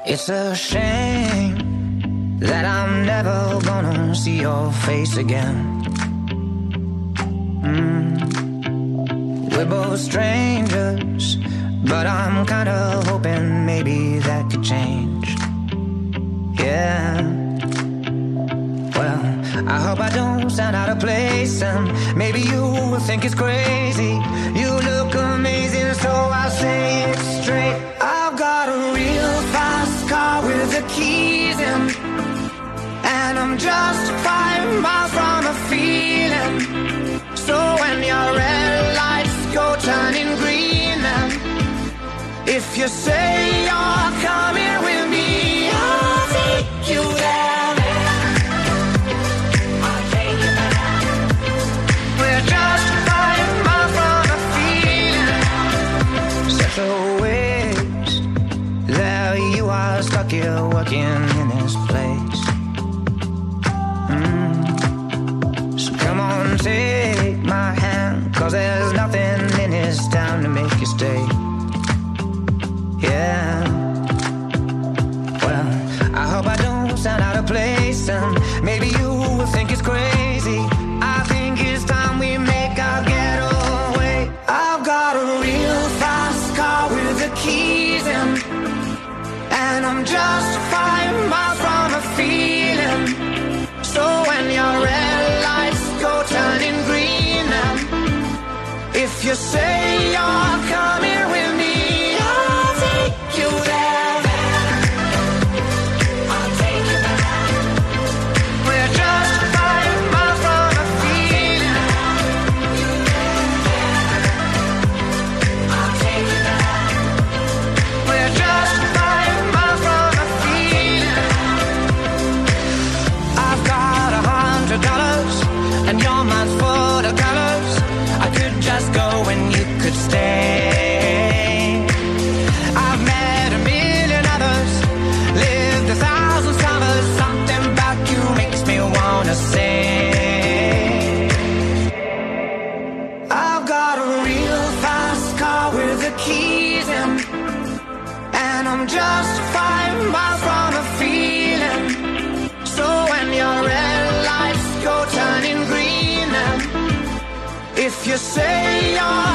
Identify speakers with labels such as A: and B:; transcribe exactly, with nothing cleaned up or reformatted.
A: It's a shame that I'm never gonna see your face again. mm. We're both strangers, but I'm kinda hoping maybe that could change. Yeah. Well, I hope I don't sound out of place, and maybe you will think it's crazy. You look amazing, so I'll say it straight. I've got a real fast car with the keys in, and I'm just five miles from a feeling. So when your red lights go turning green, and if you say you're coming with me, I'll take you there. I'll take you there. We're just five miles from a feeling. Such a waste. There you are, stuck here working in this place. mm. So come on, take my hand, 'cause there's nothing in this town to make you stay. Yeah. Well, I hope I don't sound out of place, and maybe you will think it's crazy. I think it's time we make our getaway. I've got a real fast car with the keys in, and I'm just five miles from a feeling. So when your red lights go turning green, and if you say you're coming with me, I'll take you there. I'll take you there. We're just five miles from a feeling. I'll take you there. We're just five miles from a feeling. I've got a hundred dollars, and your mind's full of colors. I could just go and you could stay. I've met a million others, lived a thousand summers. Something about you makes me wanna sing. I've got a real fast car with the keys in, and I'm just five miles from a feeling. So when your red lights go turning green, and if you say you're